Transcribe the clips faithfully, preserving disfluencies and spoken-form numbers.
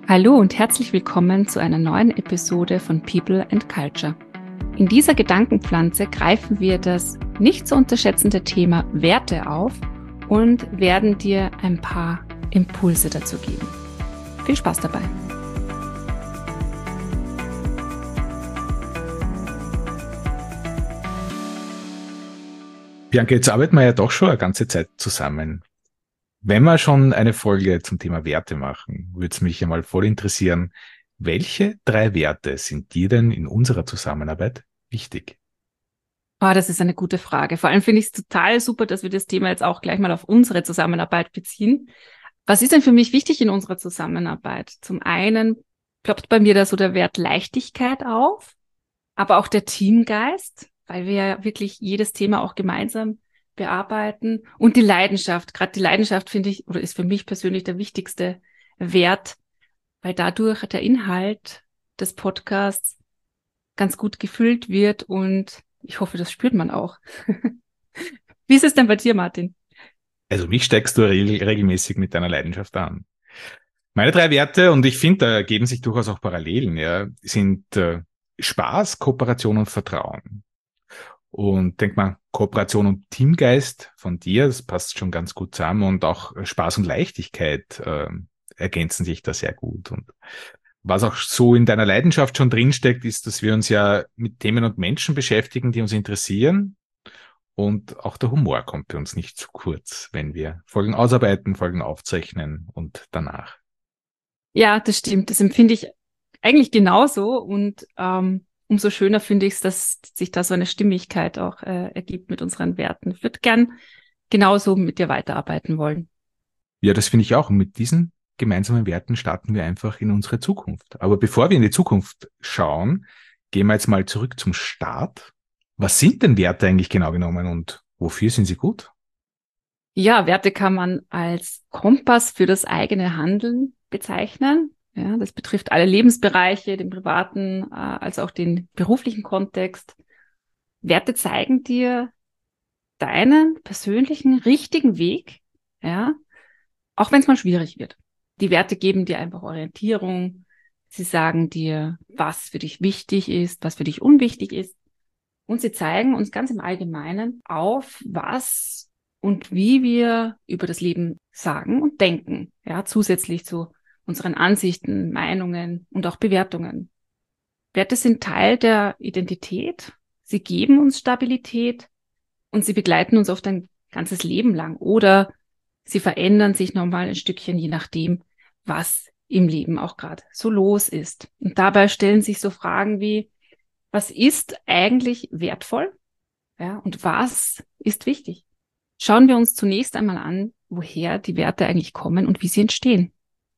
Hallo und herzlich willkommen zu einer neuen Episode von People and Culture. In dieser Gedankenpflanze greifen wir das nicht zu unterschätzende Thema Werte auf und werden dir ein paar Impulse dazu geben. Viel Spaß dabei! Bianca, jetzt arbeiten wir ja doch schon eine ganze Zeit zusammen. Wenn wir schon eine Folge zum Thema Werte machen, würde es mich ja mal voll interessieren, welche drei Werte sind dir denn in unserer Zusammenarbeit wichtig? Oh, das ist eine gute Frage. Vor allem finde ich es total super, dass wir das Thema jetzt auch gleich mal auf unsere Zusammenarbeit beziehen. Was ist denn für mich wichtig in unserer Zusammenarbeit? Zum einen ploppt bei mir da so der Wert Leichtigkeit auf, aber auch der Teamgeist, weil wir ja wirklich jedes Thema auch gemeinsam bearbeiten, und die Leidenschaft. Gerade die Leidenschaft finde ich, oder ist für mich persönlich der wichtigste Wert, weil dadurch der Inhalt des Podcasts ganz gut gefüllt wird und ich hoffe, das spürt man auch. Wie ist es denn bei dir, Martin? Also mich steckst du re- regelmäßig mit deiner Leidenschaft an. Meine drei Werte, und ich finde, da ergeben sich durchaus auch Parallelen, ja, sind äh, Spaß, Kooperation und Vertrauen. Und denk mal, Kooperation und Teamgeist von dir, das passt schon ganz gut zusammen, und auch Spaß und Leichtigkeit äh, ergänzen sich da sehr gut. Und was auch so in deiner Leidenschaft schon drinsteckt, ist, dass wir uns ja mit Themen und Menschen beschäftigen, die uns interessieren. Und auch der Humor kommt bei uns nicht zu kurz, wenn wir Folgen ausarbeiten, Folgen aufzeichnen und danach. Ja, das stimmt. Das empfinde ich eigentlich genauso und ähm, umso schöner finde ich es, dass sich da so eine Stimmigkeit auch äh, ergibt mit unseren Werten. Ich würde gern genauso mit dir weiterarbeiten wollen. Ja, das finde ich auch. Und mit diesen gemeinsamen Werten starten wir einfach in unsere Zukunft. Aber bevor wir in die Zukunft schauen, gehen wir jetzt mal zurück zum Start. Was sind denn Werte eigentlich genau genommen und wofür sind sie gut? Ja, Werte kann man als Kompass für das eigene Handeln bezeichnen. Ja, das betrifft alle Lebensbereiche, den privaten, äh, als auch den beruflichen Kontext. Werte zeigen dir deinen persönlichen, richtigen Weg, ja, auch wenn es mal schwierig wird. Die Werte geben dir einfach Orientierung. Sie sagen dir, was für dich wichtig ist, was für dich unwichtig ist. Und sie zeigen uns ganz im Allgemeinen auf, was und wie wir über das Leben sagen und denken, ja, zusätzlich zu unseren Ansichten, Meinungen und auch Bewertungen. Werte sind Teil der Identität. Sie geben uns Stabilität und sie begleiten uns oft ein ganzes Leben lang oder sie verändern sich nochmal ein Stückchen, je nachdem, was im Leben auch gerade so los ist. Und dabei stellen sich so Fragen wie, was ist eigentlich wertvoll? Ja, und was ist wichtig? Schauen wir uns zunächst einmal an, woher die Werte eigentlich kommen und wie sie entstehen.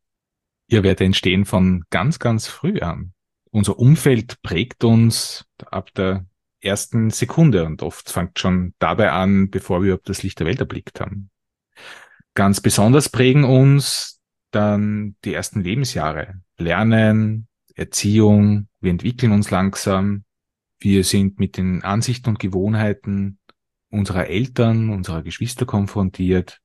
Ja, Werte entstehen von ganz, ganz früh an. Unser Umfeld prägt uns ab der ersten Sekunde und oft fängt schon dabei an, bevor wir überhaupt das Licht der Welt erblickt haben. Ganz besonders prägen uns dann die ersten Lebensjahre. Lernen, Erziehung, wir entwickeln uns langsam. Wir sind mit den Ansichten und Gewohnheiten unserer Eltern, unserer Geschwister konfrontiert.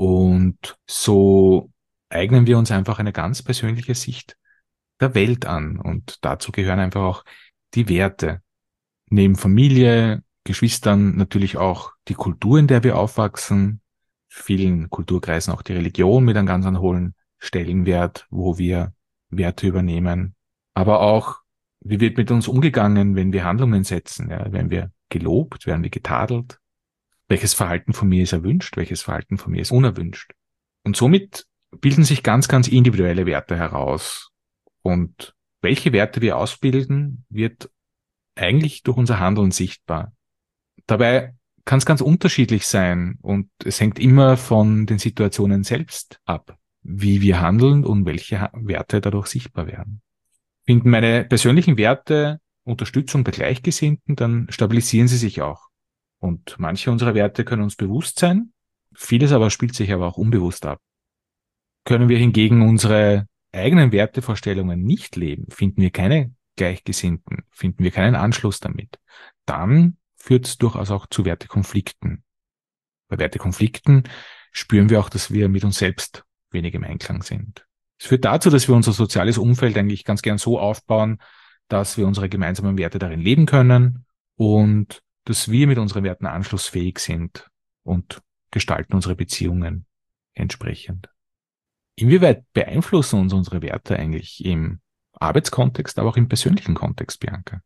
Und so eignen wir uns einfach eine ganz persönliche Sicht der Welt an. Und dazu gehören einfach auch die Werte. Neben Familie, Geschwistern natürlich auch die Kultur, in der wir aufwachsen. Vielen Kulturkreisen auch die Religion mit einem ganz hohen Stellenwert, wo wir Werte übernehmen. Aber auch, wie wird mit uns umgegangen, wenn wir Handlungen setzen? Ja, werden wir gelobt, werden wir getadelt? Welches Verhalten von mir ist erwünscht? Welches Verhalten von mir ist unerwünscht? Und somit bilden sich ganz, ganz individuelle Werte heraus. Und welche Werte wir ausbilden, wird eigentlich durch unser Handeln sichtbar. Dabei kann es ganz unterschiedlich sein und es hängt immer von den Situationen selbst ab, wie wir handeln und welche Werte dadurch sichtbar werden. Finden meine persönlichen Werte Unterstützung bei Gleichgesinnten, dann stabilisieren sie sich auch. Und manche unserer Werte können uns bewusst sein, vieles aber spielt sich aber auch unbewusst ab. Können wir hingegen unsere eigenen Wertevorstellungen nicht leben, finden wir keine Gleichgesinnten, finden wir keinen Anschluss damit, dann führt es durchaus auch zu Wertekonflikten. Bei Wertekonflikten spüren wir auch, dass wir mit uns selbst wenig im Einklang sind. Es führt dazu, dass wir unser soziales Umfeld eigentlich ganz gern so aufbauen, dass wir unsere gemeinsamen Werte darin leben können und dass wir mit unseren Werten anschlussfähig sind und gestalten unsere Beziehungen entsprechend. Inwieweit beeinflussen uns unsere Werte eigentlich im Arbeitskontext, aber auch im persönlichen Kontext, Bianca?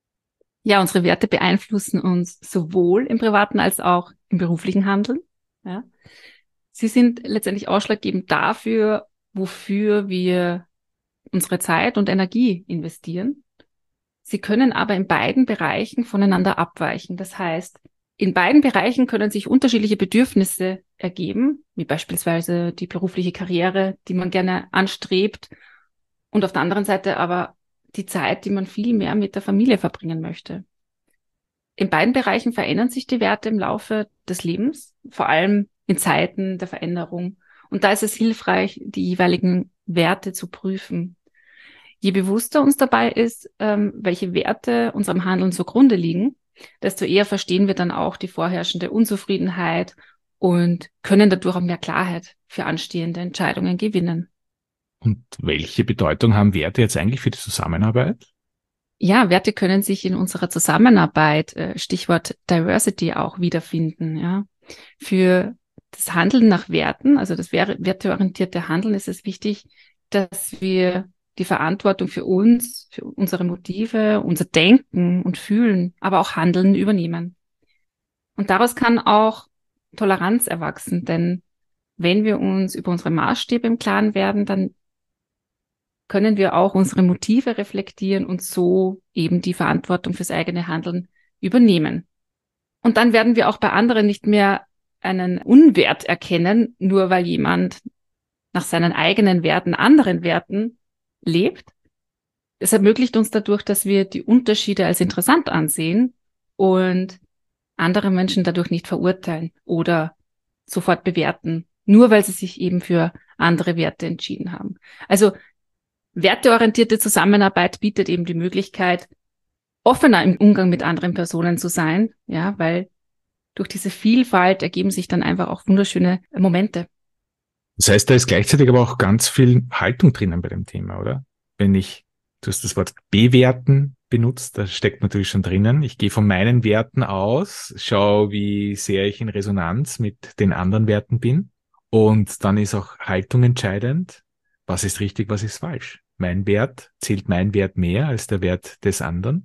Ja, unsere Werte beeinflussen uns sowohl im privaten als auch im beruflichen Handeln. Ja. Sie sind letztendlich ausschlaggebend dafür, wofür wir unsere Zeit und Energie investieren. Sie können aber in beiden Bereichen voneinander abweichen. Das heißt, in beiden Bereichen können sich unterschiedliche Bedürfnisse ergeben, wie beispielsweise die berufliche Karriere, die man gerne anstrebt, und auf der anderen Seite aber die Zeit, die man viel mehr mit der Familie verbringen möchte. In beiden Bereichen verändern sich die Werte im Laufe des Lebens, vor allem in Zeiten der Veränderung. Und da ist es hilfreich, die jeweiligen Werte zu prüfen. Je bewusster uns dabei ist, ähm, welche Werte unserem Handeln zugrunde liegen, desto eher verstehen wir dann auch die vorherrschende Unzufriedenheit und können dadurch auch mehr Klarheit für anstehende Entscheidungen gewinnen. Und welche Bedeutung haben Werte jetzt eigentlich für die Zusammenarbeit? Ja, Werte können sich in unserer Zusammenarbeit, äh, Stichwort Diversity, auch wiederfinden. Ja. Für das Handeln nach Werten, also das werteorientierte Handeln, ist es wichtig, dass wir die Verantwortung für uns, für unsere Motive, unser Denken und Fühlen, aber auch Handeln übernehmen. Und daraus kann auch Toleranz erwachsen, denn wenn wir uns über unsere Maßstäbe im Klaren werden, dann können wir auch unsere Motive reflektieren und so eben die Verantwortung fürs eigene Handeln übernehmen. Und dann werden wir auch bei anderen nicht mehr einen Unwert erkennen, nur weil jemand nach seinen eigenen Werten, anderen Werten lebt. Es ermöglicht uns dadurch, dass wir die Unterschiede als interessant ansehen und andere Menschen dadurch nicht verurteilen oder sofort bewerten, nur weil sie sich eben für andere Werte entschieden haben. Also werteorientierte Zusammenarbeit bietet eben die Möglichkeit, offener im Umgang mit anderen Personen zu sein, ja, weil durch diese Vielfalt ergeben sich dann einfach auch wunderschöne Momente. Das heißt, da ist gleichzeitig aber auch ganz viel Haltung drinnen bei dem Thema, oder? Wenn ich, du hast das Wort bewerten benutzt, da steckt natürlich schon drinnen. Ich gehe von meinen Werten aus, schaue, wie sehr ich in Resonanz mit den anderen Werten bin. Und dann ist auch Haltung entscheidend. Was ist richtig, was ist falsch? Mein Wert, zählt mein Wert mehr als der Wert des anderen?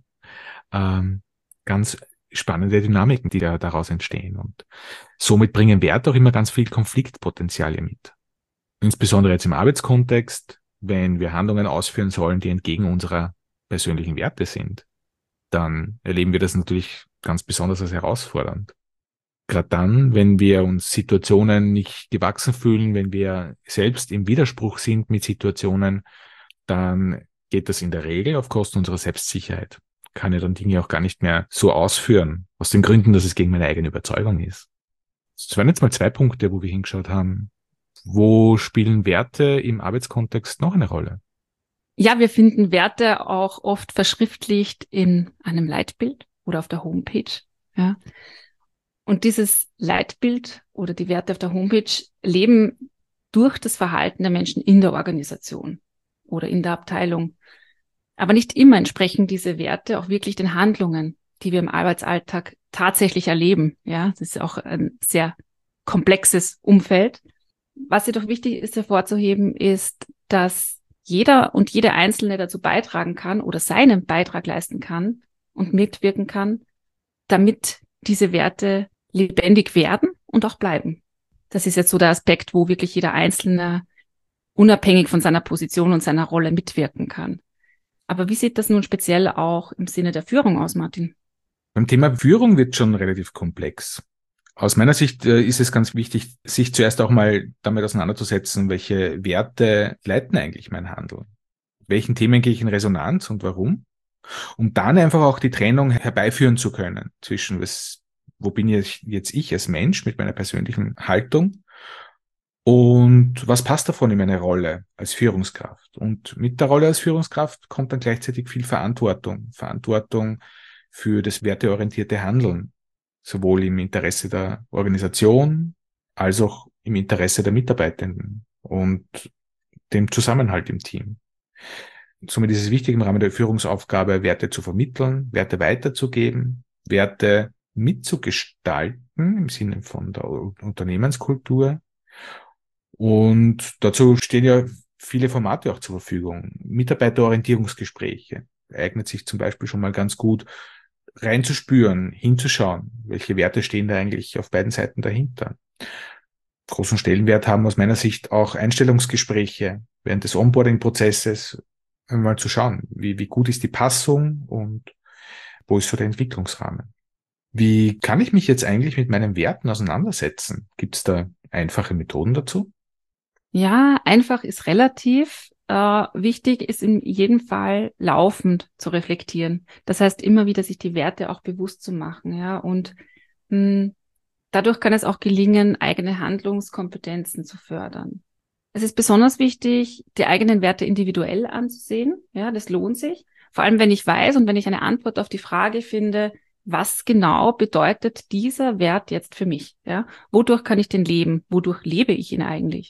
Ähm, ganz spannende Dynamiken, die da daraus entstehen. Und somit bringen Werte auch immer ganz viel Konfliktpotenziale mit. Insbesondere jetzt im Arbeitskontext, wenn wir Handlungen ausführen sollen, die entgegen unserer persönlichen Werte sind, dann erleben wir das natürlich ganz besonders als herausfordernd. Gerade dann, wenn wir uns Situationen nicht gewachsen fühlen, wenn wir selbst im Widerspruch sind mit Situationen, dann geht das in der Regel auf Kosten unserer Selbstsicherheit. Kann ja dann Dinge auch gar nicht mehr so ausführen, aus den Gründen, dass es gegen meine eigene Überzeugung ist. Das waren jetzt mal zwei Punkte, wo wir hingeschaut haben. Wo spielen Werte im Arbeitskontext noch eine Rolle? Ja, wir finden Werte auch oft verschriftlicht in einem Leitbild oder auf der Homepage. Ja. Und dieses Leitbild oder die Werte auf der Homepage leben durch das Verhalten der Menschen in der Organisation oder in der Abteilung. Aber nicht immer entsprechen diese Werte auch wirklich den Handlungen, die wir im Arbeitsalltag tatsächlich erleben. Ja, das ist auch ein sehr komplexes Umfeld. Was jedoch wichtig ist hervorzuheben, ist, dass jeder und jede Einzelne dazu beitragen kann oder seinen Beitrag leisten kann und mitwirken kann, damit diese Werte lebendig werden und auch bleiben. Das ist jetzt so der Aspekt, wo wirklich jeder Einzelne unabhängig von seiner Position und seiner Rolle mitwirken kann. Aber wie sieht das nun speziell auch im Sinne der Führung aus, Martin? Beim Thema Führung wird schon relativ komplex. Aus meiner Sicht äh, ist es ganz wichtig, sich zuerst auch mal damit auseinanderzusetzen, welche Werte leiten eigentlich mein Handeln? Welchen Themen gehe ich in Resonanz und warum? Um dann einfach auch die Trennung herbeiführen zu können zwischen, was, wo bin ich jetzt ich als Mensch mit meiner persönlichen Haltung und was passt davon in meine Rolle als Führungskraft? Und mit der Rolle als Führungskraft kommt dann gleichzeitig viel Verantwortung. Verantwortung für das werteorientierte Handeln, sowohl im Interesse der Organisation als auch im Interesse der Mitarbeitenden. Und dem Zusammenhalt im Team. Somit ist es wichtig, im Rahmen der Führungsaufgabe Werte zu vermitteln, Werte weiterzugeben, Werte mitzugestalten im Sinne von der Unternehmenskultur. Und dazu stehen ja viele Formate auch zur Verfügung. Mitarbeiterorientierungsgespräche eignet sich zum Beispiel schon mal ganz gut, reinzuspüren, hinzuschauen, welche Werte stehen da eigentlich auf beiden Seiten dahinter. Großen Stellenwert haben aus meiner Sicht auch Einstellungsgespräche während des Onboarding-Prozesses, einmal zu schauen, wie, wie gut ist die Passung und wo ist so der Entwicklungsrahmen. Wie kann ich mich jetzt eigentlich mit meinen Werten auseinandersetzen? Gibt es da einfache Methoden dazu? Ja, einfach ist relativ. Äh, wichtig ist in jedem Fall laufend zu reflektieren. Das heißt, immer wieder sich die Werte auch bewusst zu machen, ja, und mh, dadurch kann es auch gelingen, eigene Handlungskompetenzen zu fördern. Es ist besonders wichtig, die eigenen Werte individuell anzusehen. Ja, das lohnt sich. Vor allem, wenn ich weiß und wenn ich eine Antwort auf die Frage finde, was genau bedeutet dieser Wert jetzt für mich? Ja, wodurch kann ich den leben? Wodurch lebe ich ihn eigentlich?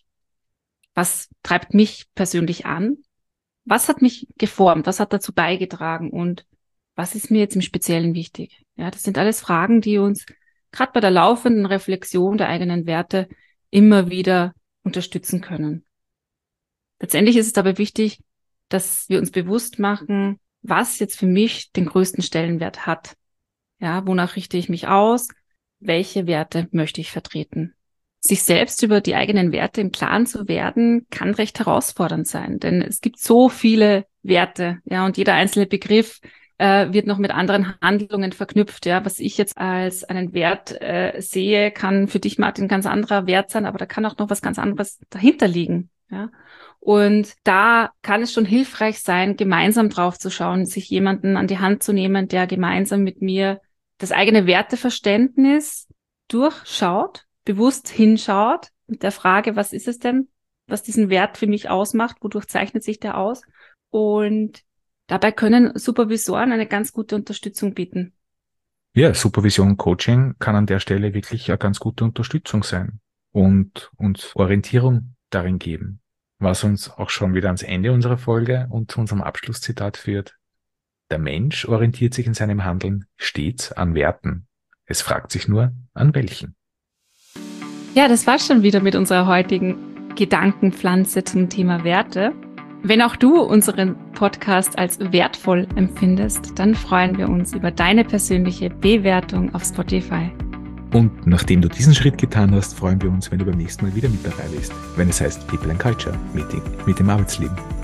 Was treibt mich persönlich an? Was hat mich geformt? Was hat dazu beigetragen? Und was ist mir jetzt im Speziellen wichtig? Ja, das sind alles Fragen, die uns gerade bei der laufenden Reflexion der eigenen Werte immer wieder unterstützen können. Letztendlich ist es dabei wichtig, dass wir uns bewusst machen, was jetzt für mich den größten Stellenwert hat. Ja, wonach richte ich mich aus? Welche Werte möchte ich vertreten? Sich selbst über die eigenen Werte im Klaren zu werden, kann recht herausfordernd sein, denn es gibt so viele Werte, ja, und jeder einzelne Begriff äh, wird noch mit anderen Handlungen verknüpft, ja. Was ich jetzt als einen Wert äh, sehe, kann für dich, Martin, ein ganz anderer Wert sein, aber da kann auch noch was ganz anderes dahinter liegen, ja. Und da kann es schon hilfreich sein, gemeinsam drauf zu schauen, sich jemanden an die Hand zu nehmen, der gemeinsam mit mir das eigene Werteverständnis durchschaut, bewusst hinschaut mit der Frage, was ist es denn, was diesen Wert für mich ausmacht, wodurch zeichnet sich der aus? Und dabei können Supervisoren eine ganz gute Unterstützung bieten. Ja, Supervision und Coaching kann an der Stelle wirklich eine ganz gute Unterstützung sein und uns Orientierung darin geben, was uns auch schon wieder ans Ende unserer Folge und zu unserem Abschlusszitat führt. Der Mensch orientiert sich in seinem Handeln stets an Werten. Es fragt sich nur, an welchen. Ja, das war's schon wieder mit unserer heutigen Gedankenpflanze zum Thema Werte. Wenn auch du unseren Podcast als wertvoll empfindest, dann freuen wir uns über deine persönliche Bewertung auf Spotify. Und nachdem du diesen Schritt getan hast, freuen wir uns, wenn du beim nächsten Mal wieder mit dabei bist, wenn es heißt People and Culture Meeting mit dem Arbeitsleben.